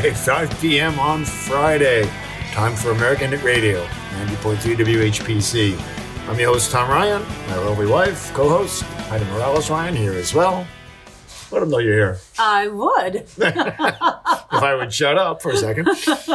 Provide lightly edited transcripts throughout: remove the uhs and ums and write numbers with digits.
Okay, 5 p.m. on Friday. Time for American Hit Radio, 90.3 WHPC. I'm your host, Tom Ryan. My lovely wife, co-host, Heidi Morales Ryan, here as well. Let them know you're here. I would. If I would shut up for a second.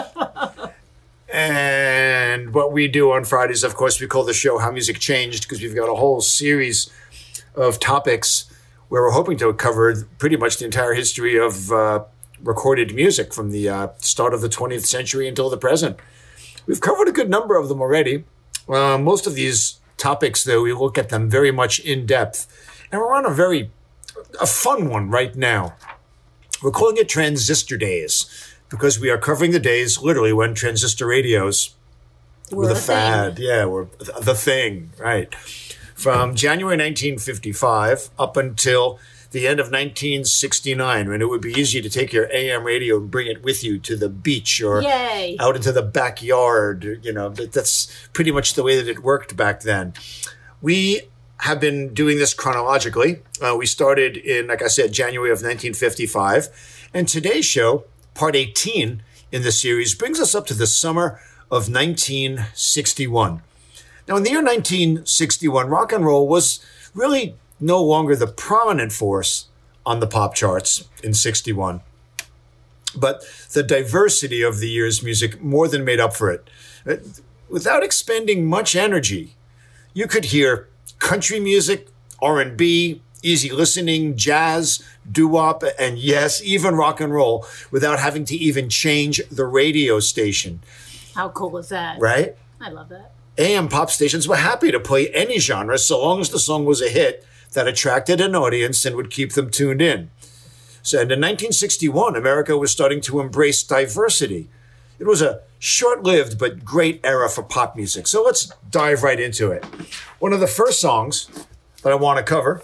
And what we do on Fridays, of course, we call the show How Music Changed, because we've got a whole series of topics where we're hoping to cover pretty much the entire history of recorded music from the start of the 20th century until the present. We've covered a good number of them already. Most of these topics, though, we look at them very much in depth. And we're on a fun one right now. We're calling it Transistor Days because we are covering the days literally when transistor radios were the fad. Thing. Yeah, were the thing, right? From January 1955 up until the end of 1969, when it would be easy to take your AM radio and bring it with you to the beach or out into the backyard. You know, that's pretty much the way that it worked back then. We have been doing this chronologically. We started in, like I said, January of 1955. And today's show, part 18 in the series, brings us up to the summer of 1961. Now, in the year 1961, rock and roll was really no longer the prominent force on the pop charts in 61. But the diversity of the year's music more than made up for it. Without expending much energy, you could hear country music, R&B, easy listening, jazz, doo-wop, and yes, even rock and roll without having to even change the radio station. How cool is that? Right? I love that. AM pop stations were happy to play any genre so long as the song was a hit that attracted an audience and would keep them tuned in. So, and in 1961, America was starting to embrace diversity. It was a short-lived but great era for pop music. So let's dive right into it. One of the first songs that I want to cover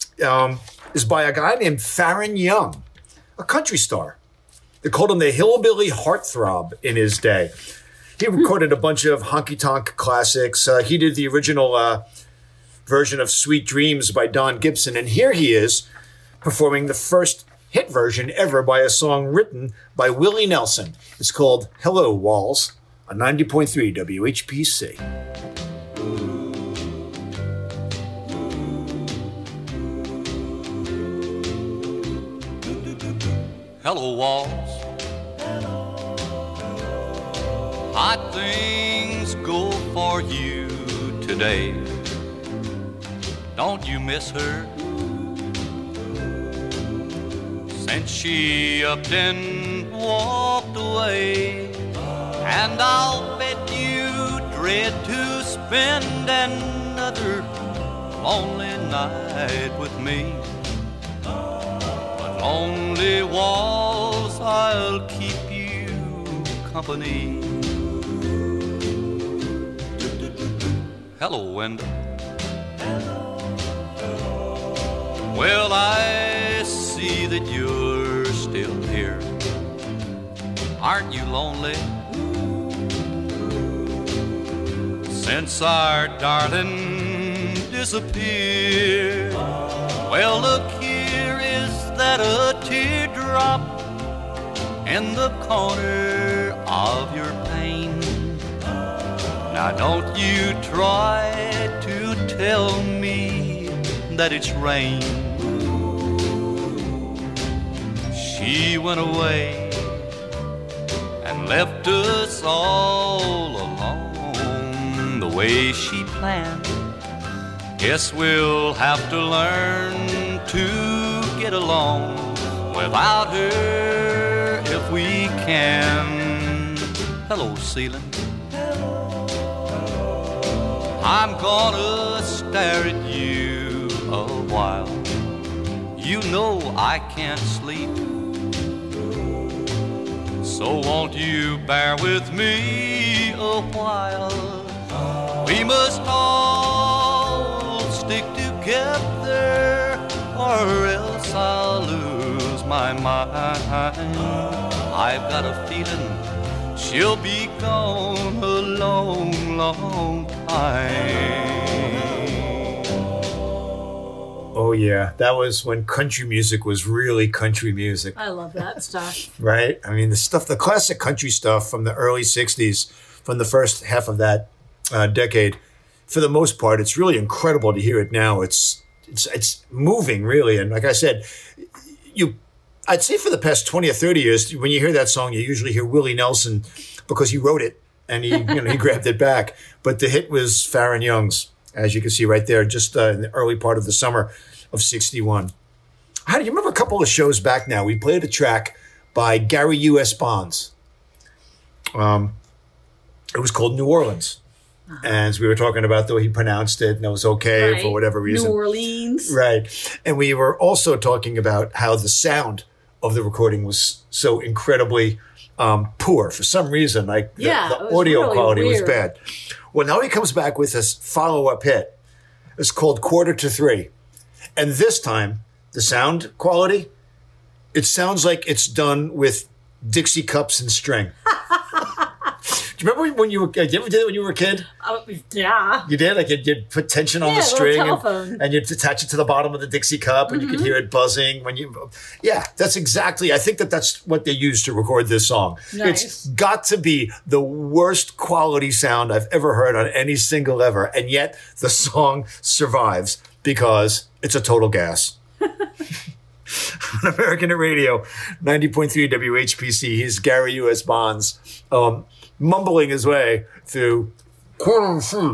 is by a guy named Faron Young, a country star. They called him the Hillbilly Heartthrob in his day. He recorded a bunch of honky-tonk classics. He did the original version of Sweet Dreams by Don Gibson. And here he is performing the first hit version ever by a song written by Willie Nelson. It's called Hello, Walls, on 90.3 WHPC. Hello, walls. Hot things go for you today. Don't you miss her? Since she upped and walked away, and I'll bet you dread to spend another lonely night with me. But lonely walls, I'll keep you company. Hello, window. Well, I see that you're still here. Aren't you lonely? Since our darling disappeared. Well, look, here is that a teardrop in the corner of your pane. Now don't you try to tell me that it's rain. She went away and left us all alone the way she planned. Guess we'll have to learn to get along without her if we can. Hello, ceiling. I'm gonna stare at you a while. You know I can't sleep. So won't you bear with me a while? We must all stick together or else I'll lose my mind. I've got a feeling she'll be gone a long, long time. Oh, yeah. That was when country music was really country music, I love that stuff. right? I mean, the classic country stuff from the early 60s, from the first half of that decade, for the most part, it's really incredible to hear it now. It's moving, really. And like I said, I'd say for the past 20 or 30 years, when you hear that song, you usually hear Willie Nelson because he wrote it and he grabbed it back. But the hit was Farron Young's, as you can see right there, just in the early part of the summer of 61. How do you remember a couple of shows back now? We played a track by Gary U.S. Bonds. It was called New Orleans. And we were talking about the way he pronounced it, and it was okay Right. for whatever reason. New Orleans. Right. And we were also talking about how the sound of the recording was so incredibly poor for some reason. Like the it was audio really quality was weird. bad. Well, now he comes back with this follow-up hit. It's called Quarter to Three. And this time, the sound quality, it sounds like it's done with Dixie cups and string. Do you remember when you ever did it when you were a kid? Yeah. You did? Like you'd put tension on Yeah, the a little string telephone. and you'd attach it to the bottom of the Dixie cup and you could hear it buzzing when you, yeah, that's exactly, I think that's what they used to record this song. Nice. It's got to be the worst quality sound I've ever heard on any single ever. And yet the song survives because it's a total gas. On American Radio, 90.3 WHPC, he's Gary U.S. Bonds, mumbling his way through Quarter to Three.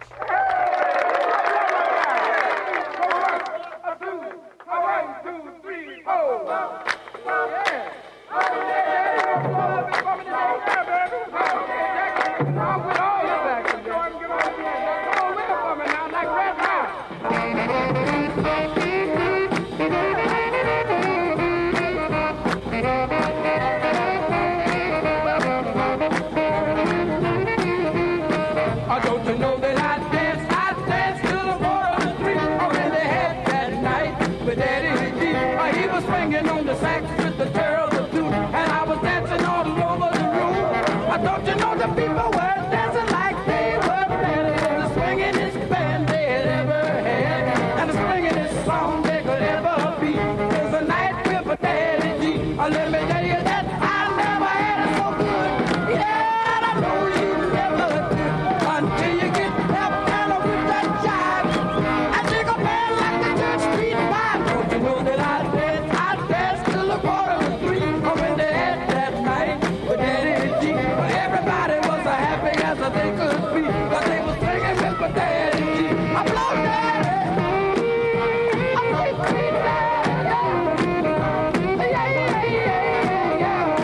Don't you know that I danced to the Quarter to Three. I really had that night with Daddy G. He was swinging on the sax with the turtles of two, and I was dancing all over the room. Don't you know the people were dancing like they were planning? The swingin'est band they had ever had, and the swingin'est song they could ever be. It was a night with Daddy G. Let me tell you that I never had it so good. Yeah, I know you never did. Until you get that fella with that jive. I think a man like the Church Street Five. Don't you know that I danced till the Quarter to Three. When they had that night with Daddy G. Everybody was as happy as they could be. Cause they was singing with Daddy G. I blow Daddy. I play sweet Daddy. Yeah, yeah, yeah, yeah.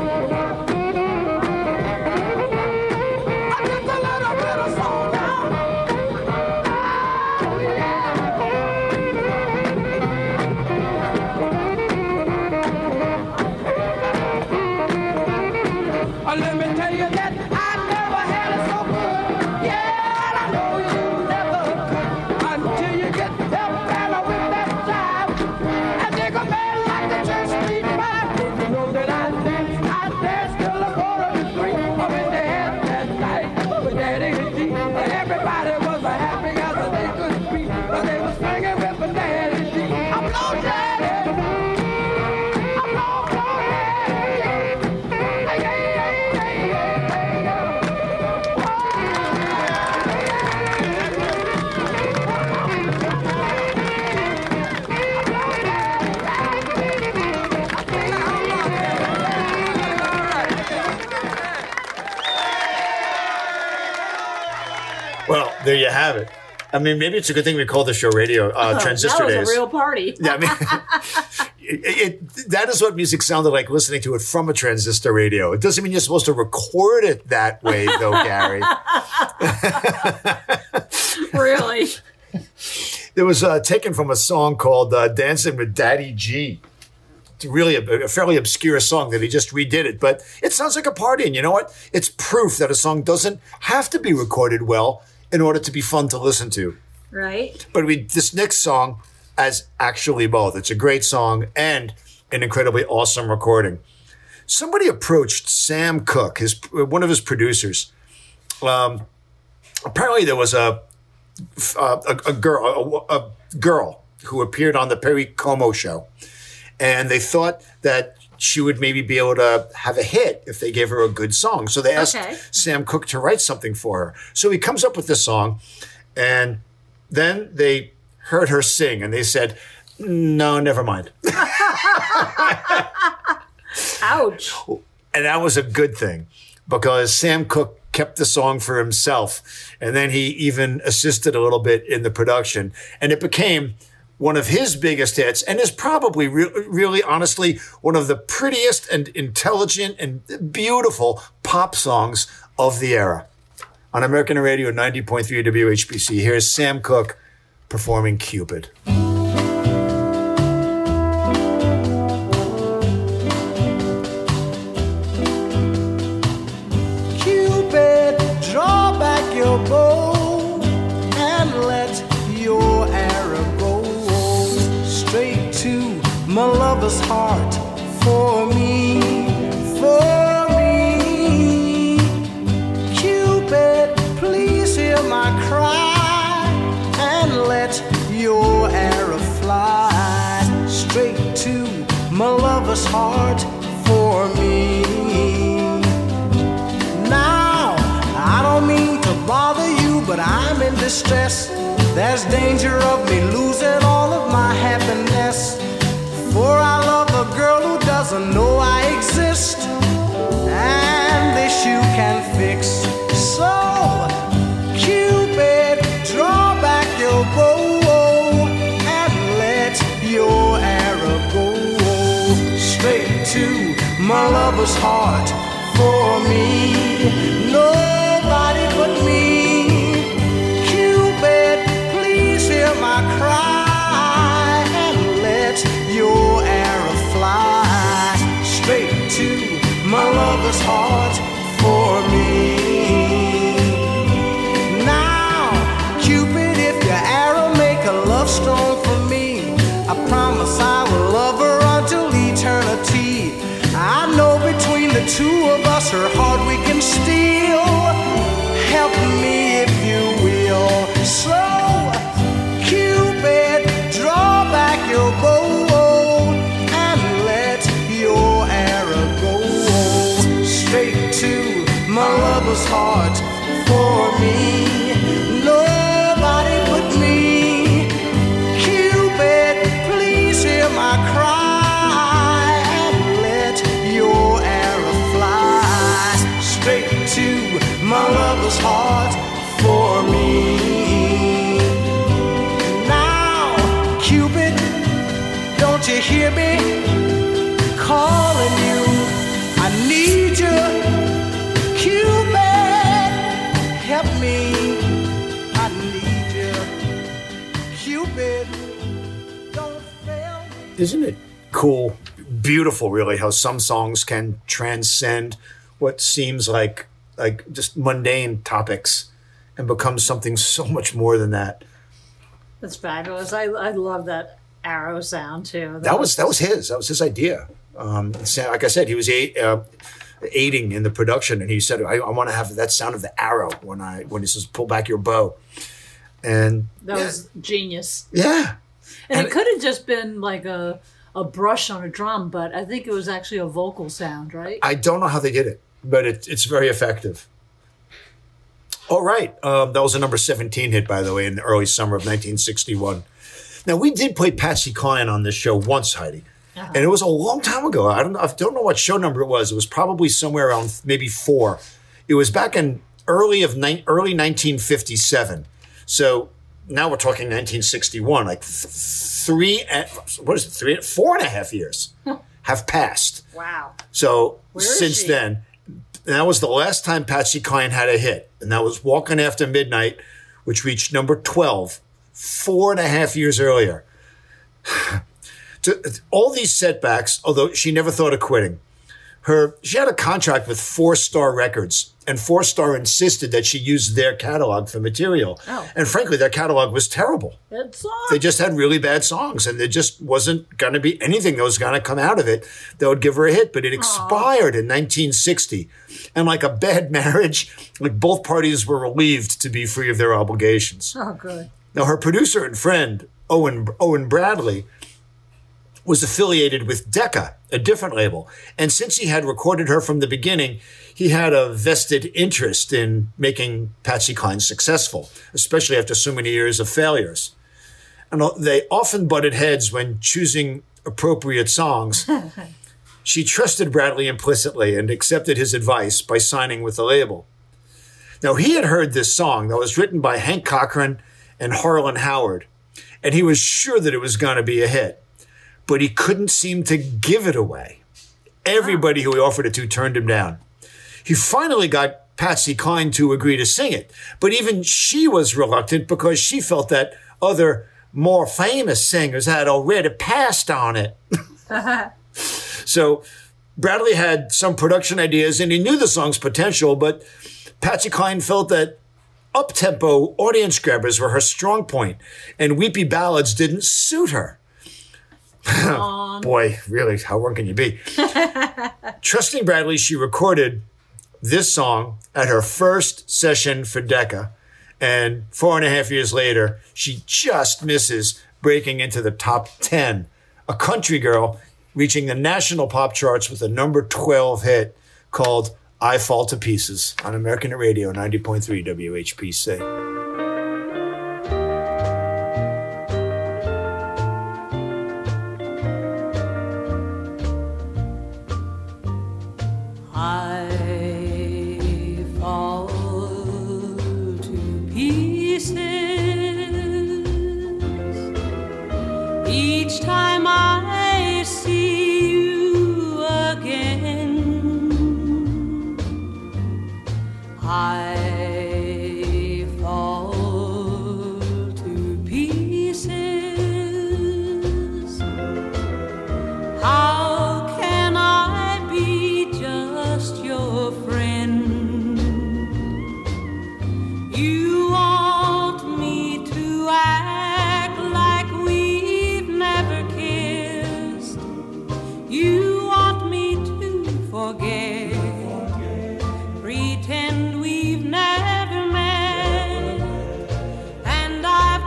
I just a little bit of soul now. Oh, yeah. Let me tell you that I never had it so good. Yeah, I know you never could. Until you get that fella with that jive. I think a man like the Church Street Five. Don't you know that I danced till the Quarter to Three. When they had that night with Daddy G. Everybody was as happy as they could be. Cause they was swinging with Daddy G. I blow Daddy. I blow Daddy. Yeah, yeah, yeah, yeah. Well, there you have it. I mean, maybe it's a good thing we call the show radio Transistor That was Days. a real party. Yeah, I mean, that is what music sounded like listening to it from a transistor radio. It doesn't mean you're supposed to record it that way, though, Gary. Really. It was taken from a song called Dancing with Daddy G. It's really a fairly obscure song that he just redid it, but it sounds like a party. And you know what? It's proof that a song doesn't have to be recorded well in order to be fun to listen to. Right. But this next song has actually both. It's a great song and an incredibly awesome recording. Somebody approached Sam Cooke, one of his producers. Apparently there was a girl who appeared on the Perry Como show. And they thought that she would maybe be able to have a hit if they gave her a good song. So they asked Sam Cooke to write something for her. So he comes up with this song, and then they heard her sing, and they said, no, never mind. Ouch. And that was a good thing, because Sam Cooke kept the song for himself, and then he even assisted a little bit in the production, and it became one of his biggest hits, and is probably really, honestly, one of the prettiest and intelligent and beautiful pop songs of the era. On American Radio 90.3 WHBC, here's Sam Cooke performing Cupid. Cupid, draw back your bow and let your arrow go straight to my lover's heart for me, for me. Cupid, please hear my cry and let your arrow fly straight to my lover's heart for me. Now, I don't mean to bother you, but I'm in distress. There's danger of me losing all of my happiness. For I love a girl who doesn't know I exist, and this you can fix. So, Cupid, draw back your bow and let your arrow go straight to my lover's heart for me. Nobody but me. Cupid, please hear my cry and let your arrow fly straight to my lover's heart for me. Now, Cupid, if your arrow make a love stone for me, I promise I will love her until eternity. I know between the two of us her heart we can steal. Help me if you will. So, Cupid, draw back your bow and let your arrow go straight to my lover's heart for me. Nobody but me. Cupid, please hear my cry and let your arrow fly straight to my lover's heart for me. Now, Cupid, don't you hear me calling you? I need you. Cupid, help me. I need you. Cupid, don't fail me. Isn't it cool, beautiful, really, how some songs can transcend what seems like just mundane topics and become something so much more than that? That's fabulous. I love that arrow sound too. That was his idea. Like I said, he was aiding in the production, and he said, "I want to have that sound of the arrow when he says pull back your bow," and that was genius. Yeah, and it could have just been like a brush on a drum, but I think it was actually a vocal sound, right? I don't know how they did it, but it's very effective. All right, that was a number 17 hit, by the way, in the early summer of 1961. Now, we did play Patsy Cline on this show once, Heidi. And it was a long time ago. I don't know what show number it was. It was probably somewhere around maybe 4. It was back in early 1957. So now we're talking 1961. Like 4.5 years have passed. Wow. So Where is since she? then, that was the last time Patsy Cline had a hit. And that was Walking After Midnight, which reached number 12 4.5 years earlier. All these setbacks, although she never thought of quitting. She had a contract with 4-Star Records, and 4-Star insisted that she use their catalog for material. Oh. And frankly, their catalog was terrible. It sucked. They just had really bad songs, and there just wasn't going to be anything that was going to come out of it that would give her a hit. But it expired in 1960. And like a bad marriage, like both parties were relieved to be free of their obligations. Oh, good. Now, her producer and friend, Owen Bradley, was affiliated with Decca, a different label. And since he had recorded her from the beginning, he had a vested interest in making Patsy Cline successful, especially after so many years of failures. And they often butted heads when choosing appropriate songs. She trusted Bradley implicitly and accepted his advice by signing with the label. Now, he had heard this song that was written by Hank Cochran and Harlan Howard, and he was sure that it was going to be a hit, but he couldn't seem to give it away. Everybody who he offered it to turned him down. He finally got Patsy Cline to agree to sing it, but even she was reluctant because she felt that other, more famous singers had already passed on it. So Bradley had some production ideas and he knew the song's potential, but Patsy Cline felt that up-tempo audience grabbers were her strong point and weepy ballads didn't suit her. Boy, really, how wrong can you be? Trusting Bradley, she recorded this song at her first session for Decca, and 4.5 years later, she just misses breaking into the top 10. A country girl reaching the national pop charts with a number 12 hit called I Fall to Pieces on American Radio 90.3 WHPC. Each time I see you again, I fall to pieces. How can I be just your friend? You want me to act like we've never kissed. You want me to forget, pretend we've never met. And I've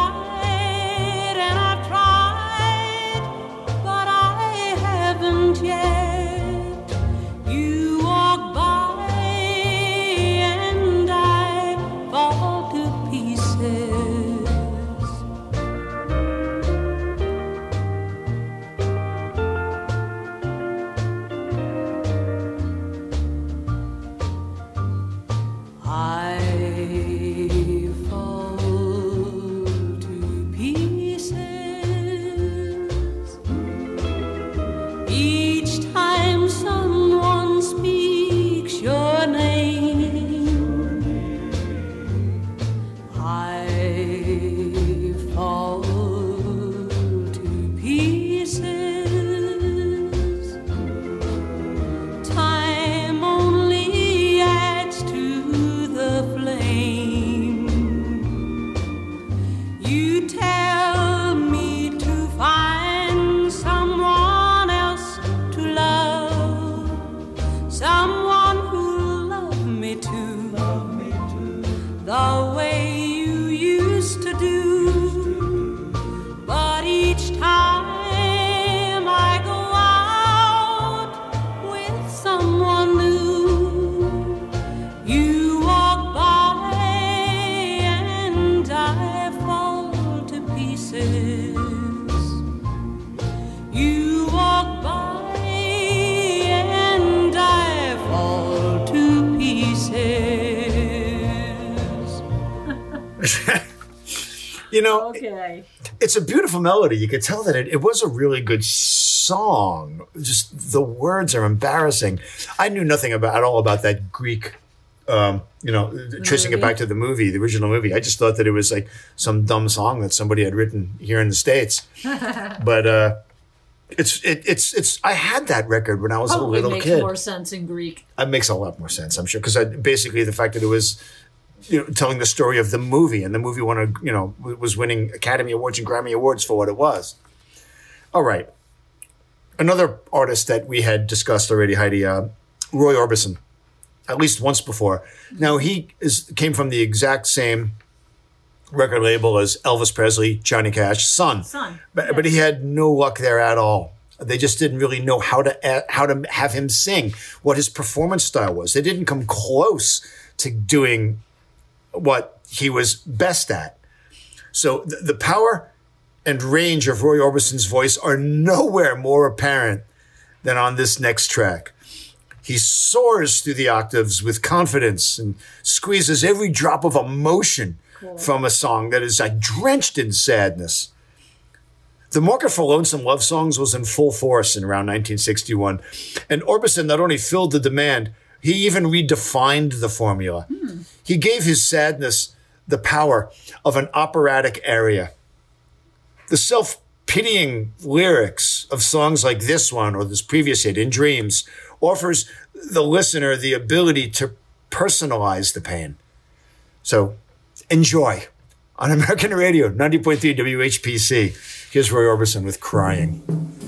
tried, but I haven't yet. You walk by and I fall to pieces. I fall to pieces each time someone speaks your name. I fall to pieces. Time only adds to the flame. You tell me to find someone else to love, someone who'll love me too, the way you used to do. But each time I go out with someone new, you walk by and I fall to pieces. You walk by and I fall to pieces. You know, Okay. it's a beautiful melody. You could tell that it was a really good song. Just the words are embarrassing. I knew nothing at all about that Greek, tracing it back to the movie, the original movie. I just thought that it was like some dumb song that somebody had written here in the States. But it's. I had that record when I was Probably a little makes kid. more sense in Greek. It makes a lot more sense, I'm sure, because basically the fact that it was, telling the story of the movie, and the movie was winning Academy Awards and Grammy Awards for what it was. All right, another artist that we had discussed already, Heidi, Roy Orbison, at least once before. Now he came from the exact same record label as Elvis Presley, Johnny Cash's son. But he had no luck there at all. They just didn't really know how to have him sing, what his performance style was. They didn't come close to doing what he was best at. So the power and range of Roy Orbison's voice are nowhere more apparent than on this next track. He soars through the octaves with confidence and squeezes every drop of emotion from a song that is like drenched in sadness. The market for lonesome love songs was in full force in around 1961, and Orbison not only filled the demand, he even redefined the formula. He gave his sadness the power of an operatic aria. The self-pitying lyrics of songs like this one or this previous hit, In Dreams, offers the listener the ability to personalize the pain. So enjoy. On American Radio, 90.3 WHPC, here's Roy Orbison with Crying.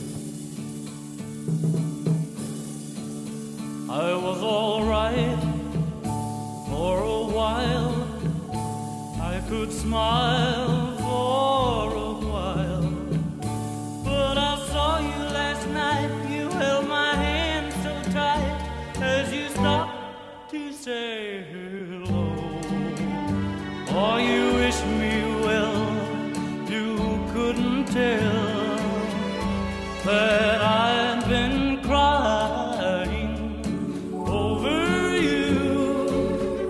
I was all right for a while. I could smile for a while. But I saw you last night. You held my hand so tight as you stopped to say hello. Oh, you wish me well. You couldn't tell that I've been crying over you,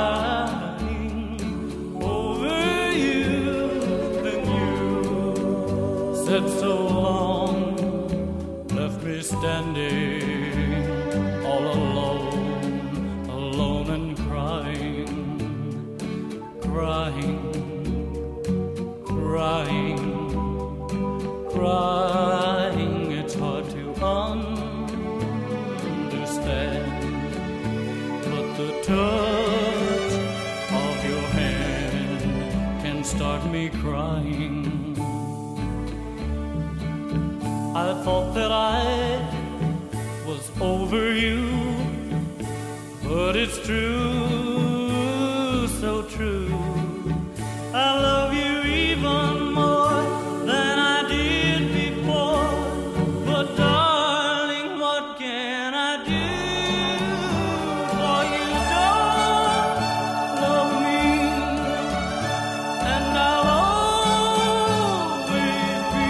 crying over you. Then you said so long, left me standing all alone, alone and crying, crying, crying, crying. It's hard to understand, but the touch of your hand can start me crying. I thought that I was over you, but it's true, so true. I love you even more than I did before. But darling, what can I do? For you don't love me, and I'll always be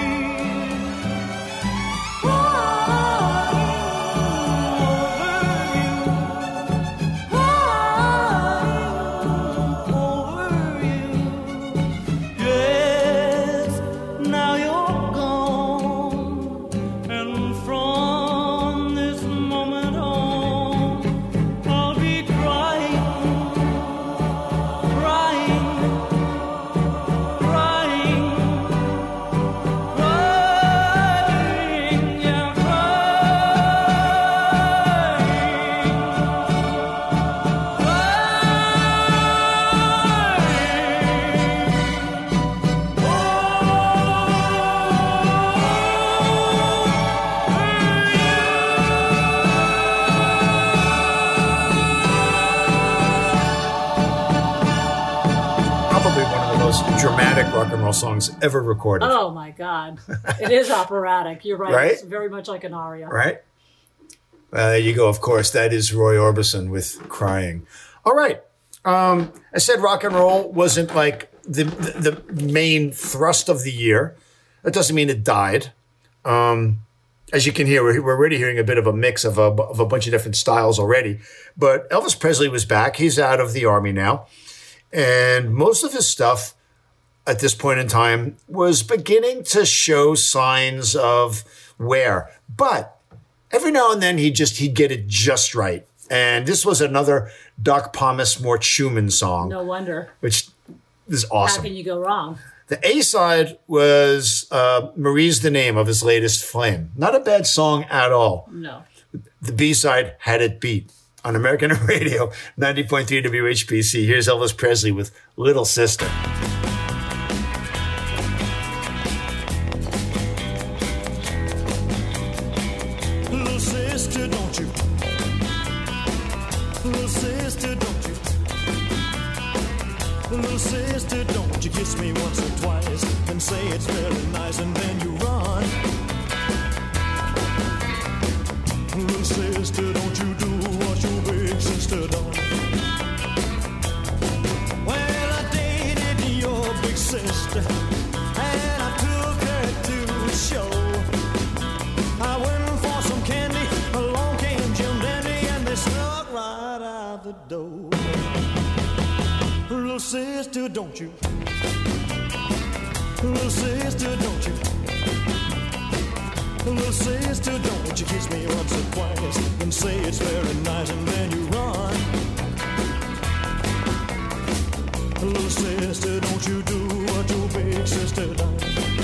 dramatic rock and roll songs ever recorded. Oh my God. It is operatic. You're right. Right? It's very much like an aria. Right? There you go. Of course, that is Roy Orbison with Crying. All right. I said rock and roll wasn't like the main thrust of the year. That doesn't mean it died. As you can hear, we're already hearing a bit of a mix of a bunch of different styles already. But Elvis Presley was back. He's out of the army now. And most of his stuff at this point in time was beginning to show signs of wear. But every now and then he'd get it just right. And this was another Doc Pomus, Mort Schumann song. No wonder. Which is awesome. How can you go wrong? The A-side was Marie's the Name of his latest Flame. Not a bad song at all. No. The B-side had it beat. On American Radio, 90.3 WHPC. Here's Elvis Presley with Little Sister. Little sister, don't you? Little sister, don't you? Little sister, don't you kiss me once or twice and say it's very nice and then you run. Little sister, don't you do what your big sister done. Well, I dated your big sister and I took her to a show. I went for some candy, along came Jim Dandy and they snuck right out the door. Little sister, don't you? Little sister, don't you? Little sister, don't you kiss me once or twice and say it's very nice and then you run. Little sister, don't you do what your big sister done.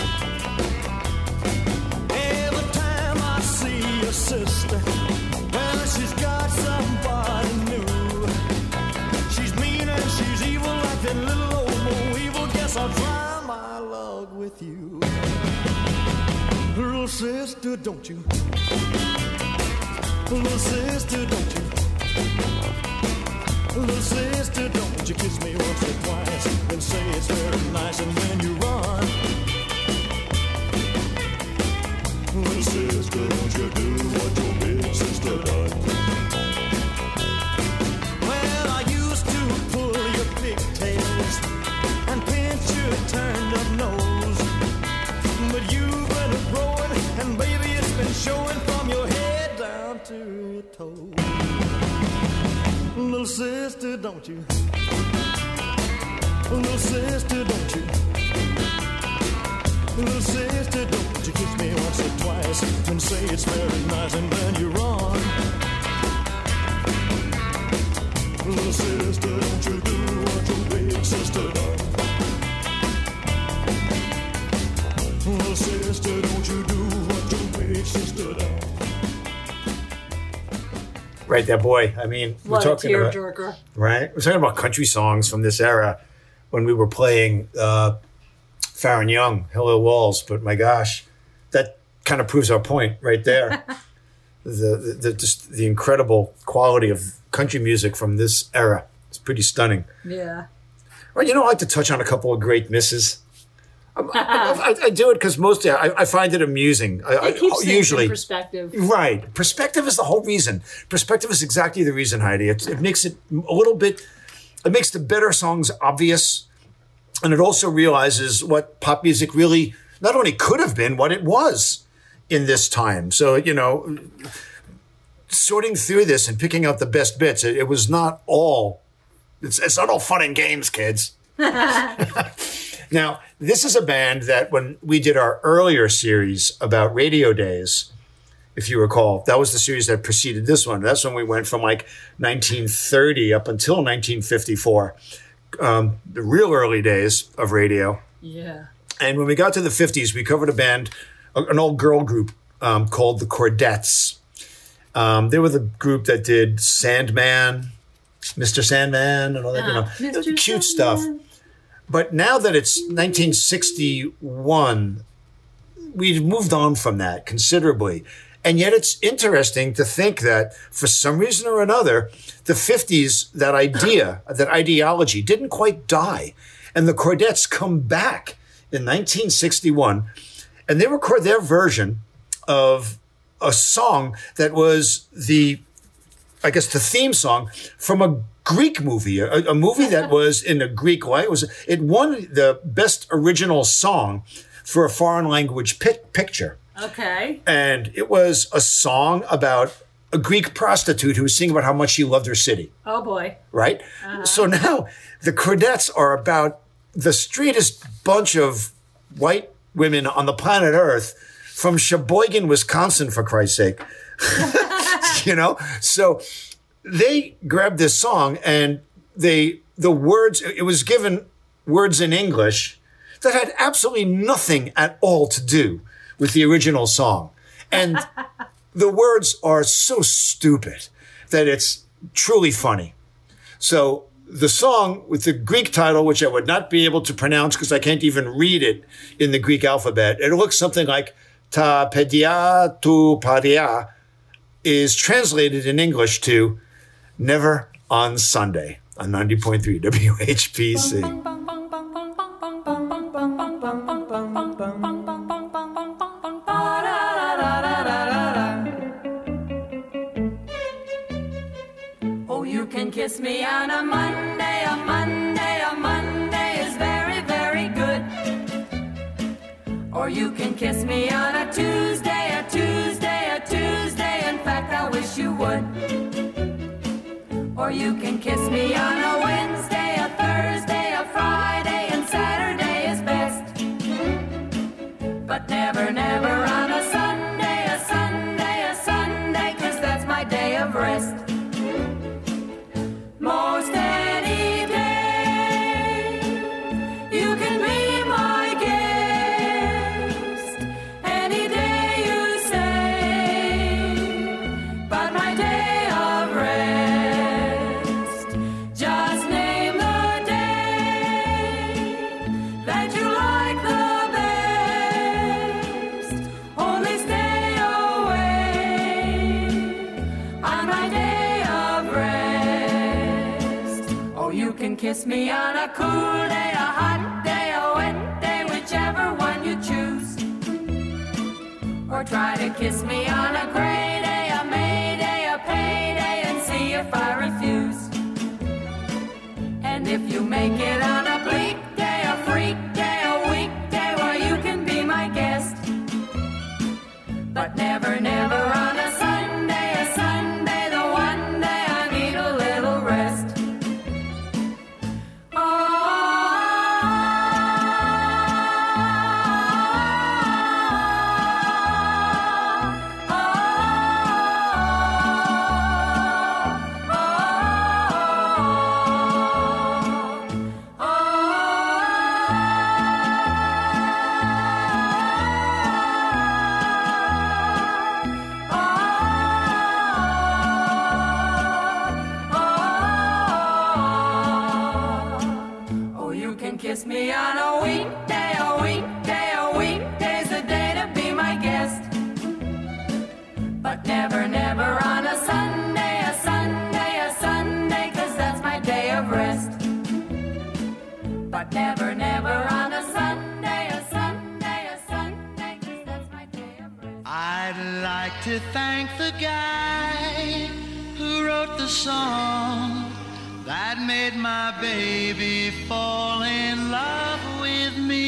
Every time I see your sister, well, she's got somebody new. She's mean and she's evil like that little old Mo Evil. Guess I'll try my luck with you. Little sister, don't you? Little sister, don't you? Little sister, don't you kiss me once or twice and say it's very nice and then you run. Little sister, don't you do what your big sister done. Well, I used to pull your pigtails and pinch your turned up nose, but you've been growing and baby it's been showing from your head down to your toes. Little sister, don't you? Little sister, don't you? Little sister, don't you kiss me once or twice and say it's very nice and then you run. Little sister, don't you do what your big sister done. Little sister, don't you do what your big sister done. Right there, boy. I mean, What a tearjerker. Right? We're talking about country songs from this era when we were playing Farron Young, Hello Walls. But my gosh, that kind of proves our point right there. the incredible quality of country music from this era. It's pretty stunning. Yeah. Well, you know, I like to touch on a couple of great misses. I do it because mostly I find it amusing. It keeps things usually in perspective. Right. Perspective is the whole reason. Perspective is exactly the reason, Heidi. It makes it a little bit, it makes the better songs obvious. And it also realizes what pop music really not only could have been, what it was in this time. So, you know, sorting through this and picking out the best bits, it was not all, it's not all fun and games, kids. Now, this is a band that when we did our earlier series about radio days, if you recall, that was the series that preceded this one. That's when we went from like 1930 up until 1954, the real early days of radio. Yeah. And when we got to the 50s, we covered a band, an old girl group called the Chordettes. They were the group that did Sandman, Mr. Sandman, and all that, Mr. cute stuff. But now that it's 1961, we've moved on from that considerably. And yet it's interesting to think that for some reason or another, the 50s, that idea, that ideology didn't quite die. And the Chordettes come back in 1961 and they record their version of a song that was the theme song from a Greek movie, a movie that was in a Greek language. It won the best original song for a foreign language picture. Okay. And it was a song about a Greek prostitute who was singing about how much she loved her city. Oh, boy. Right? Uh-huh. So now the Chordettes are about the straightest bunch of white women on the planet Earth from Sheboygan, Wisconsin, for Christ's sake. You know? So they grabbed this song and the words, it was given words in English that had absolutely nothing at all to do with the original song. And the words are so stupid that it's truly funny. So the song with the Greek title, which I would not be able to pronounce because I can't even read it in the Greek alphabet, it looks something like Ta pedia tu paria, is translated in English to Never on Sunday. on 90.3 WHPC. Oh, you can kiss me on a Monday, a Monday, a Monday is very, very good. Or you can kiss me on a Tuesday, a Tuesday, a Tuesday, in fact I wish you would. Or you can kiss me on a Wednesday, a Thursday, a Friday, and Saturday is best. But never, never on a Sunday, a Sunday, a Sunday, 'cause that's my day of rest. Most any day, you can be my guest. Any day you say, but my day of rest. Just name the day that you like the best. Only stay away on my day of rest. Oh, you can kiss me on a cool day, a hot day, a wet day, whichever one you choose. Or try to kiss me on a gray day, a May day, a payday, and see if I refuse. And if you make it on a bleak day, a freak day, a weekday, well, you can be my guest. But never, never on a Sunday, the one day I need a little rest. Oh, you can kiss me on a weekday, a weekday, a weekday's the day to be my guest. But never, never on a Sunday, a Sunday, a Sunday, 'cause that's my day of rest. But never, never on a Sunday, a Sunday, a Sunday, 'cause that's my day of rest. I'd like to thank the guy who wrote the song that made my baby fall in love with me.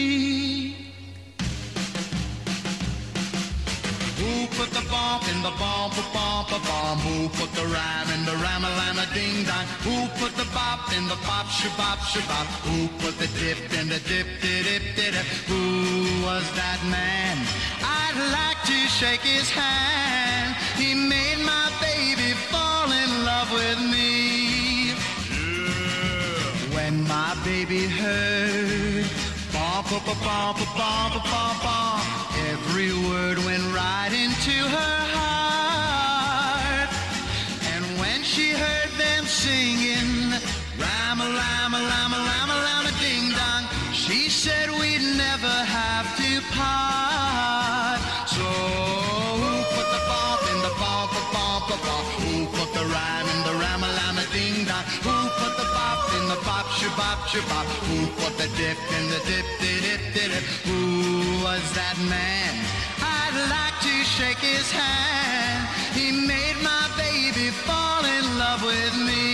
Who put the bump in the bump, bump, bump? Who put the rhyme in the rama ding dong? Who put the bop in the bop, shabop, shabop? Who put the dip in the dip, dip, dip? Who was that man? I'd like to shake his hand. He made my baby fall in love with me. When my baby heard bump, bump, bump, bump, bump, bump, every word went right into her heart. And when she heard them singing rama, lama, lama, lama, lama, ding dong, she said we'd never have to part. So who put the bump in the bump, bump, bump? Who put the rhyme in the rama, lama, ding dong? Who put the bop in the bop, shabop, shabop? Who put the dip in the dip, dip, dip? Who was that man? I'd like to shake his hand. He made my baby fall in love with me.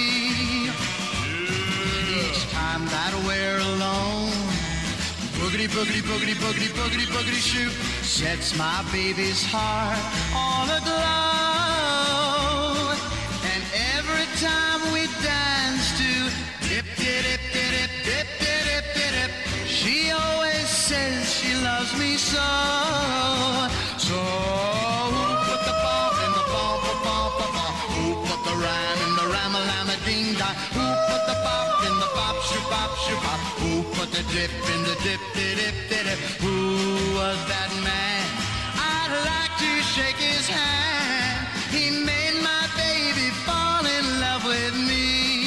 Each time that we're alone, boogity, boogity, boogity, boogity, boogity, boogity shoot sets my baby's heart all aglow. And every time we dance to dip, dip, dip, dip, dip, dip, dip, she always says she loves me so. So who put the bump in the bump, bump, bump? Who put the rhyme in the rama, lama, ding dong? Who put the bop in the bop, shabop, shabop? Who put the dip in the dip, dip, dip? Who was that man? I'd like to shake his hand. He made my baby fall in love with me.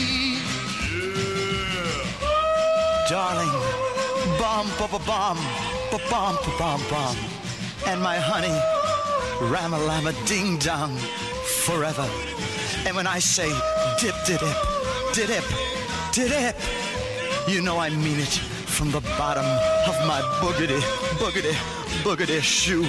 Darling, bum, bum, bum, bum, bum, bum, bum, and my honey, rama, lama, ding dong, forever. And when I say dip, dip, dip, dip, it up. You know I mean it from the bottom of my boogity, boogity, boogity shoe.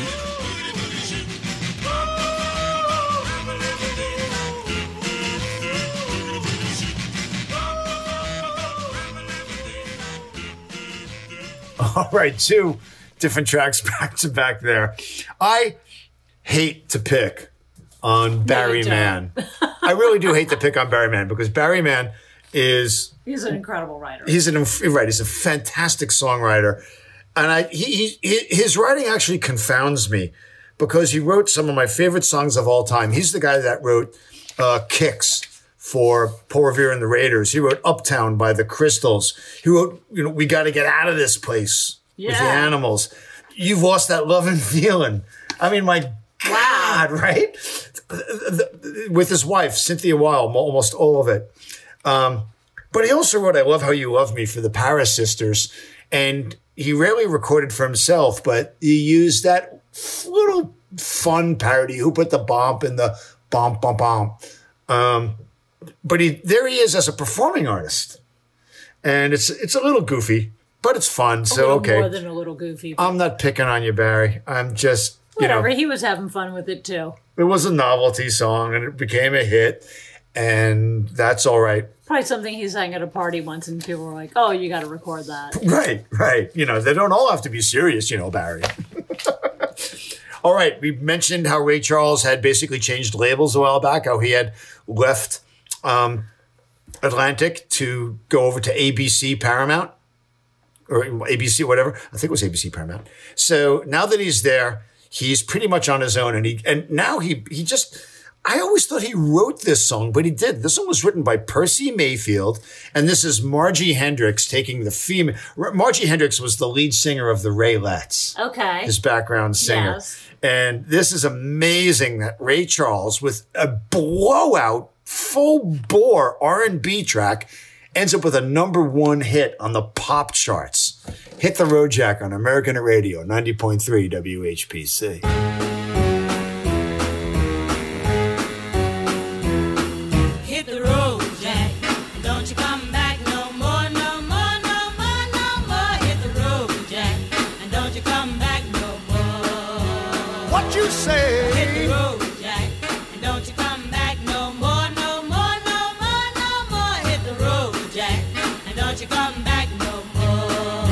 All right, 2 different tracks back to back there. I hate to pick on Barry Mann. I really do hate to pick on Barry Mann because Barry Mann is... He's an incredible writer. He's a fantastic songwriter. And his writing actually confounds me because he wrote some of my favorite songs of all time. He's the guy that wrote Kicks for Paul Revere and the Raiders. He wrote Uptown by the Crystals. He wrote, We Got to Get Out of This Place with the Animals. You've Lost That Lovin' Feeling. I mean, my God, right? With his wife, Cynthia Weil, almost all of it. But he also wrote I Love How You Love Me for the Paris Sisters. And he rarely recorded for himself, but he used that little fun parody, Who Put the Bomb in the Bomb, Bomb, Bomb. But there he is as a performing artist. And it's a little goofy, but it's fun. More than a little goofy. I'm not picking on you, Barry. I'm just, Whatever. He was having fun with it too. It was a novelty song and it became a hit. And that's all right. Probably something he sang at a party once and people were like, oh, you got to record that. Right. They don't all have to be serious, Barry. All right. We mentioned how Ray Charles had basically changed labels a while back, how he had left Atlantic to go over to ABC Paramount or ABC, whatever. I think it was ABC Paramount. So now that he's there, he's pretty much on his own. And now he just, I always thought he wrote this song, but he did. This one was written by Percy Mayfield. And this is Margie Hendricks taking the female. Margie Hendricks was the lead singer of the Raylettes. Okay. His background singer. Yes. And this is amazing that Ray Charles, with a blowout, full-bore R&B track, ends up with a #1 hit on the pop charts. Hit the Road Jack on American Radio, 90.3 WHPC. Hit the road, Jack. Don't you come back no more, no more, no more, no more. Hit the road, Jack. And don't you come back no more. What you say? Hit the road, Jack. And don't you come back no more, no more, no more, no more. Hit the road, Jack. And don't you come back no more.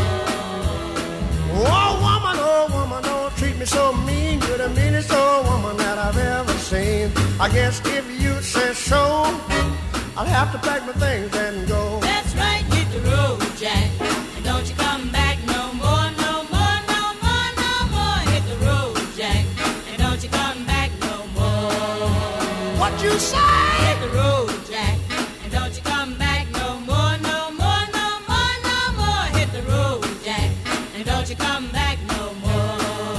Oh woman, don't treat me so mean. You're the meanest old woman that I've ever seen. I guess if you say so, I'll have to pack my things and go. That's right, hit the road, Jack. And don't you come back no more, no more, no more, no more. Hit the road, Jack. And don't you come back no more. What you say? Hit the road, Jack. And don't you come back no more, no more, no more, no more. Hit the road, Jack. And don't you come back no more.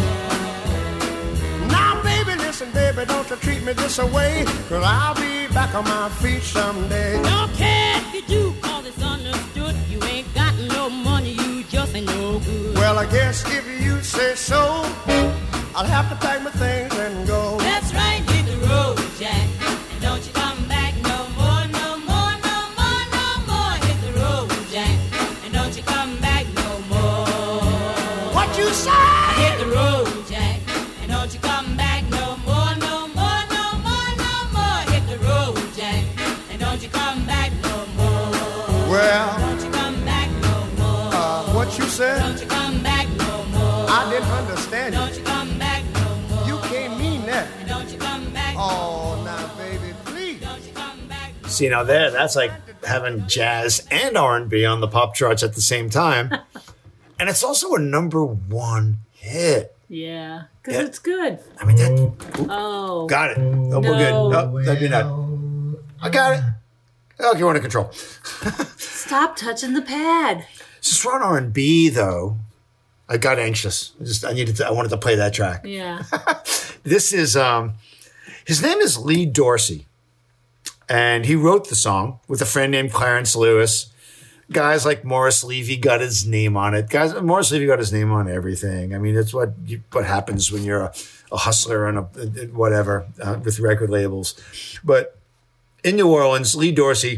Now, baby, listen, baby, don't you treat me this away, 'cause I'll be back on my feet someday. Don't care if you do, 'cause it's understood. You ain't got no money, you just ain't no good. Well, I guess if you say so, I'll have to pack my things and go. That's right, hit the road, Jack. And don't you come back no more, no more, no more, no more. Hit the road, Jack. And don't you come back no more. What you say? Hit the road, Jack. And don't you come back no more, no more, no more, no more. Hit the road, Jack. And don't you come back no more. Well, don't you come back no more. What you said? Don't you come back no more. I didn't understand Don't you come back no more. You can't mean that. And don't you come back Oh, now, baby, please. Don't you come back. See, now that's like having jazz and R&B on the pop charts at the same time. And it's also a #1 hit. Yeah, because Yeah. it's good. I mean, that... Oh. Got it. Oh, we're good. Oh, that'd be not. I got it. Okay, we're under control. Stop touching the pad. Just for an R&B, though, I got anxious. I wanted to play that track. Yeah. This is, his name is Lee Dorsey. And he wrote the song with a friend named Clarence Lewis. Guys like Morris Levy got his name on it. Morris Levy got his name on everything. I mean, it's what happens when you're a hustler and whatever with record labels. But in New Orleans, Lee Dorsey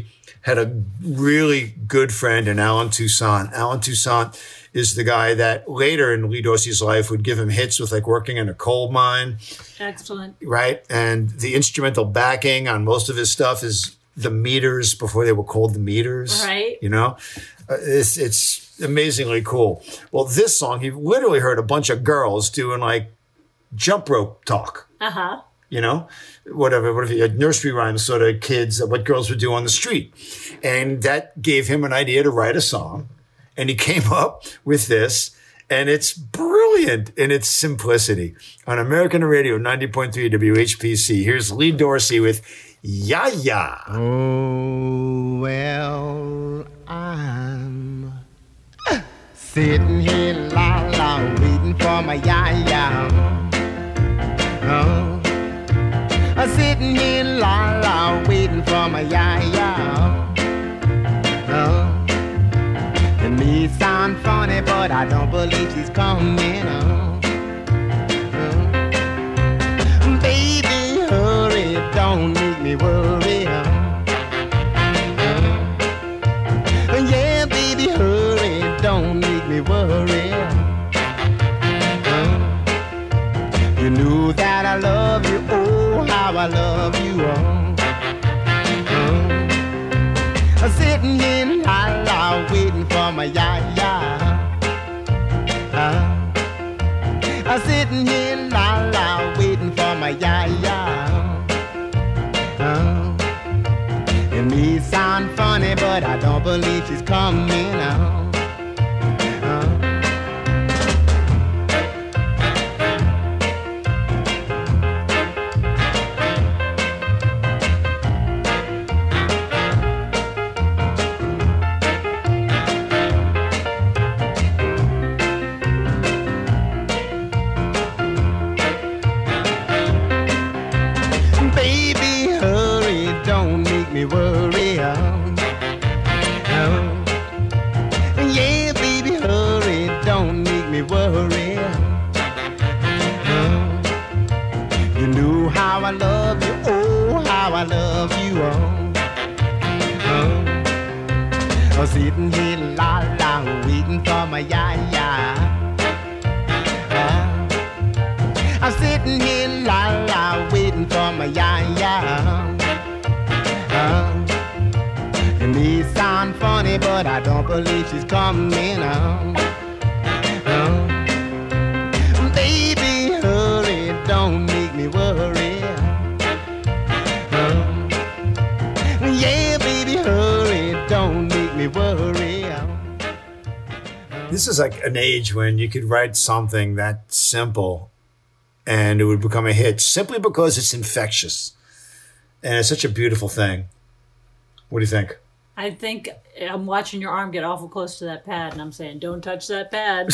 had a really good friend in Alan Toussaint. Alan Toussaint is the guy that later in Lee Dorsey's life would give him hits with like working in a coal mine. Excellent. Right. And the instrumental backing on most of his stuff is the Meters before they were called the Meters. Right. You know, it's amazingly cool. Well, this song, he literally heard a bunch of girls doing like jump rope talk. Uh-huh. You know, whatever you had nursery rhymes sort of kids, what girls would do on the street. And that gave him an idea to write a song. And he came up with this. And it's brilliant in its simplicity. On American Radio 90.3 WHPC, here's Lee Dorsey with Ya Ya. Oh, well, I'm sitting here la waiting for my ya-ya. Oh. I'm sitting here la waiting for my ya-ya. Oh. It may sound funny, but I don't believe she's coming. Oh. Oh. Baby, hurry, don't make me worry. Oh. Oh. Yeah, baby, hurry, don't make me worry. Oh. You know that I love you, oh, how I love you, oh. I'm sitting here la waiting for my ya-ya. I'm sitting here la waiting for my ya-ya. It may sound funny, but I don't believe she's coming. Worry, oh. Yeah, baby, hurry, don't make me worry. Oh. You know how I love you, oh, how I love you, oh. I'm sitting here la waiting for my ya-ya. I'm sitting here la waiting for my ya-ya. It may sound funny, but I don't believe she's coming. Baby, hurry, don't make me worry. Yeah, baby, hurry, don't make me worry. This is like an age when you could write something that simple and it would become a hit simply because it's infectious. And it's such a beautiful thing. What do you think? I think I'm watching your arm get awful close to that pad, and I'm saying, don't touch that pad.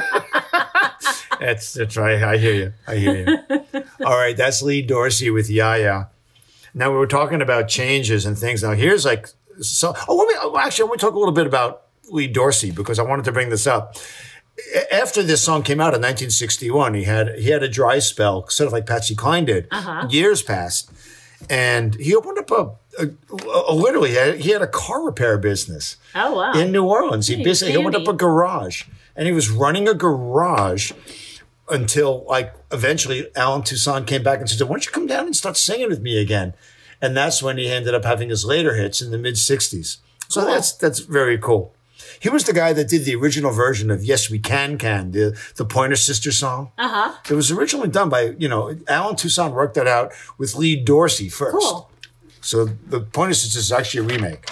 That's right. I hear you. All right, that's Lee Dorsey with Ya Ya. Now, we were talking about changes and things. Now, here's like... I want to talk a little bit about Lee Dorsey, because I wanted to bring this up. After this song came out in 1961, he had a dry spell, sort of like Patsy Cline did. Uh-huh. Years passed. And he opened up literally, he had a car repair business. Oh, wow. In New Orleans. He opened up a garage. And he was running a garage until, like, eventually Alan Toussaint came back and said, why don't you come down and start singing with me again? And that's when he ended up having his later hits in the mid-'60s. So cool. That's very cool. He was the guy that did the original version of Yes We Can, the Pointer Sister song. Uh-huh. It was originally done by, Alan Toussaint worked that out with Lee Dorsey first. Cool. So the Pointer Sisters is actually a remake.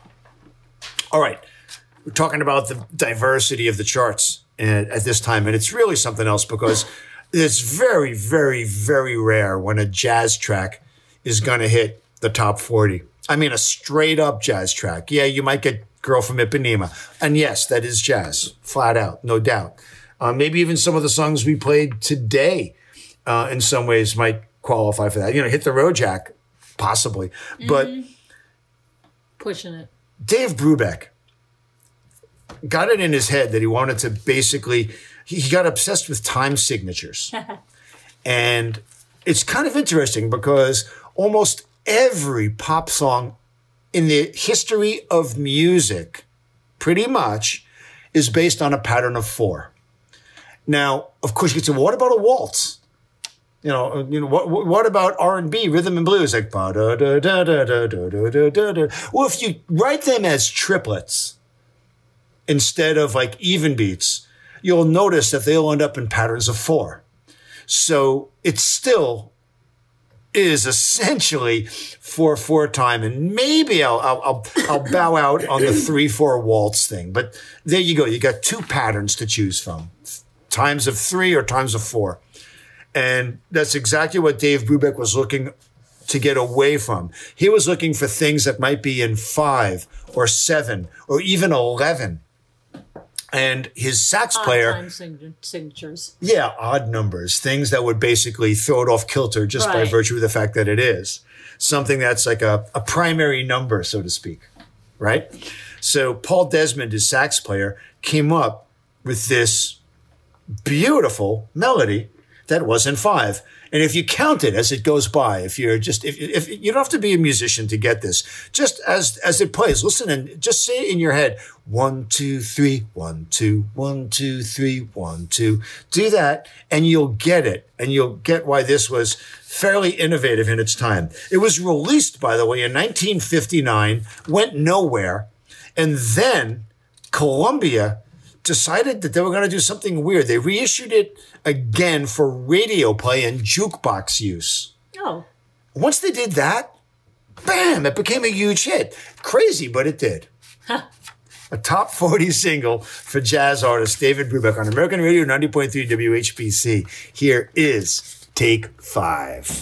All right. We're talking about the diversity of the charts at this time. And it's really something else because it's very, very, very rare when a jazz track is going to hit the top 40. I mean, a straight up jazz track. Yeah, you might get Girl from Ipanema. And yes, that is jazz, flat out, no doubt. Maybe even some of the songs we played today in some ways might qualify for that. Hit the Road Jack, possibly. Mm-hmm. But pushing it. Dave Brubeck got it in his head that he wanted to basically, he got obsessed with time signatures. And it's kind of interesting because almost every pop song in the history of music, pretty much, is based on a pattern of 4. Now, of course, you could say, well, what about a waltz? What about R&B, rhythm and blues? Like, ba da da da da da da da da da. Well, if you write them as triplets instead of like even beats, you'll notice that they'll end up in patterns of 4. So it still is essentially 4/4 time, and maybe I'll bow out on the 3/4 waltz thing. But there you go. You got 2 patterns to choose from: times of 3 or times of 4. And that's exactly what Dave Brubeck was looking to get away from. He was looking for things that might be in 5 or 7 or even 11. And his sax player, Odd time signatures. yeah, odd numbers, things that would basically throw it off kilter just by Right. virtue of the fact that it is something that's like a primary number, so to speak, right? So Paul Desmond, his sax player, came up with this beautiful melody that was in 5. And if you count it as it goes by, if you don't have to be a musician to get this, just as it plays, listen and just say it in your head. 1, 2, 3, 1, 2, 1, 2, 3, 1, 2. Do that and you'll get it. And you'll get why this was fairly innovative in its time. It was released, by the way, in 1959, went nowhere. And then Columbia decided that they were going to do something weird. They reissued it again for radio play and jukebox use. Oh. Once they did that, bam, it became a huge hit. Crazy, but it did. A top 40 single for jazz artist David Brubeck on American Radio 90.3 WHBC. Here is Take 5.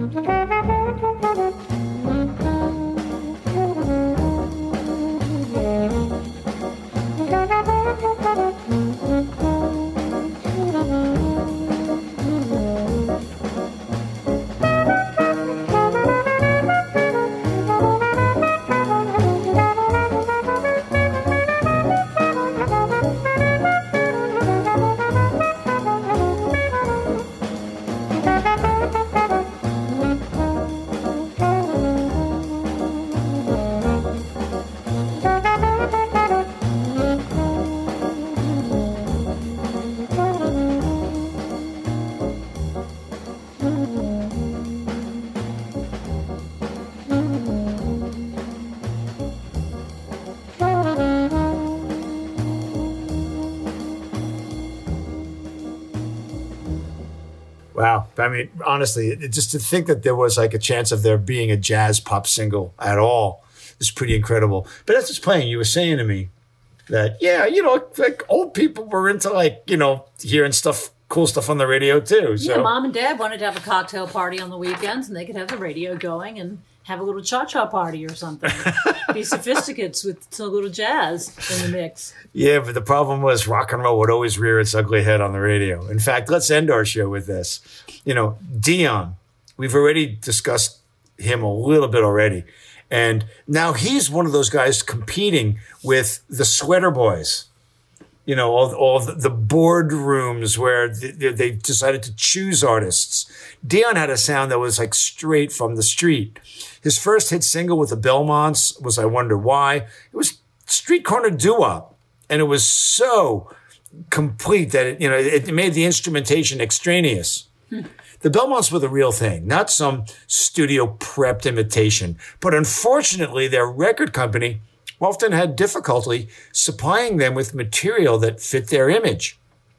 Wow. I mean, honestly, just to think that there was like a chance of there being a jazz pop single at all is pretty incredible. But as it's playing, you were saying to me that, yeah, you know, like old people were into like, you know, hearing stuff, cool stuff on the radio too. So. Yeah, Mom and Dad wanted to have a cocktail party on the weekends and they could have the radio going and have a little cha-cha party or something. Be sophisticates with a little jazz in the mix. Yeah, but the problem was rock and roll would always rear its ugly head on the radio. In fact, let's end our show with this. You know, Dion, we've already discussed him a little bit already. And now he's one of those guys competing with the Sweater Boys. You know, all the boardrooms where they decided to choose artists. Dion had a sound that was like straight from the street. His first hit single with the Belmonts was I Wonder Why. It was street corner doo-wop. And it was so complete that it made the instrumentation extraneous. The Belmonts were the real thing, not some studio prepped imitation. But unfortunately, their record company often had difficulty supplying them with material that fit their image.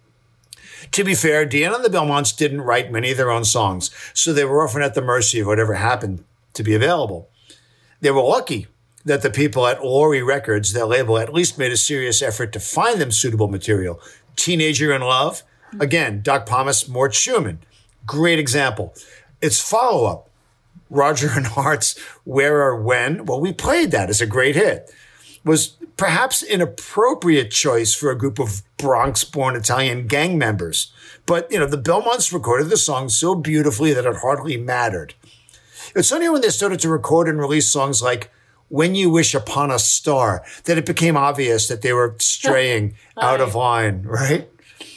To be fair, Dion and the Belmonts didn't write many of their own songs, so they were often at the mercy of whatever happened to be available. They were lucky that the people at Laurie Records, their label, at least made a serious effort to find them suitable material. Teenager in Love, again, Doc Pomus, Mort Schumann, great example. Its follow-up, Roger and Hart's Where or When, well, we played that as a great hit, was perhaps an appropriate choice for a group of Bronx-born Italian gang members. But, the Belmonts recorded the song so beautifully that it hardly mattered. It's only when they started to record and release songs like When You Wish Upon a Star that it became obvious that they were straying out of line, right?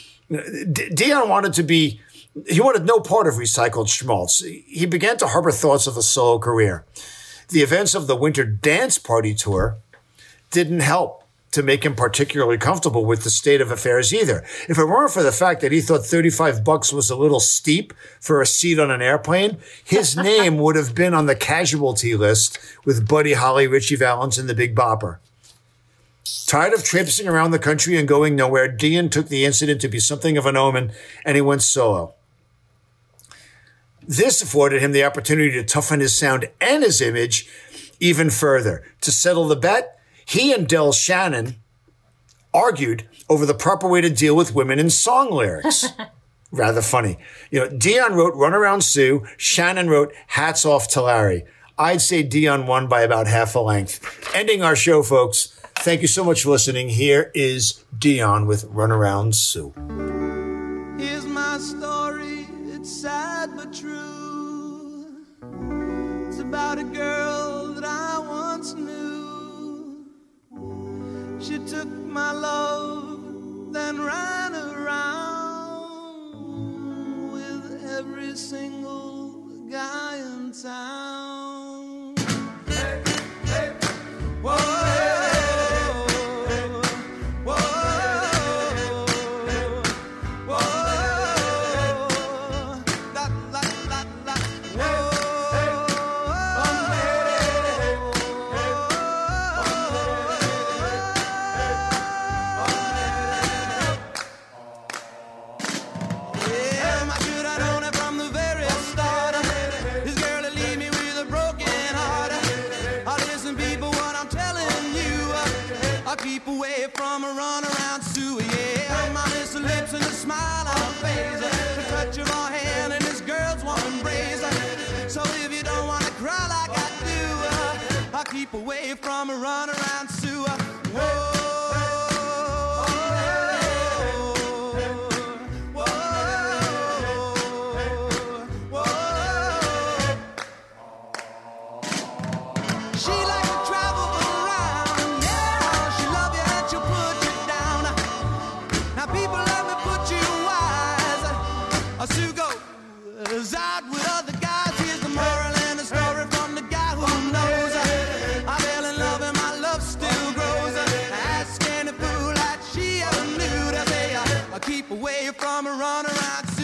Dion he wanted no part of recycled schmaltz. He began to harbor thoughts of a solo career. The events of the Winter Dance Party tour didn't help to make him particularly comfortable with the state of affairs either. If it weren't for the fact that he thought $35 was a little steep for a seat on an airplane, his name would have been on the casualty list with Buddy Holly, Ritchie Valens, and the Big Bopper. Tired of traipsing around the country and going nowhere, Dion took the incident to be something of an omen, and he went solo. This afforded him the opportunity to toughen his sound and his image even further. To settle the bet, he and Del Shannon argued over the proper way to deal with women in song lyrics. Rather funny. Dion wrote Runaround Sue. Shannon wrote Hats Off to Larry. I'd say Dion won by about half a length. Ending our show, folks. Thank you so much for listening. Here is Dion with Runaround Sue. Here's my story. It's sad but true. It's about a girl that I once knew. She took my love, then ran around with every single guy in town. Hey, hey, whoa. Keep away from a runaround Sue, yeah. My miss her lips and a smile on her face, the touch of her hand and this girl's warm embrace. So keep away from a runaround Sue. Whoa. She likes to travel around, yeah. She love you and she'll put you down. Now people, let me put you wise. Sue goes out with other guys. Here's the moral and the story from the guy who knows. I fell in love and my love still grows. Ask any fool that she ever knew to say, keep away from a runaround.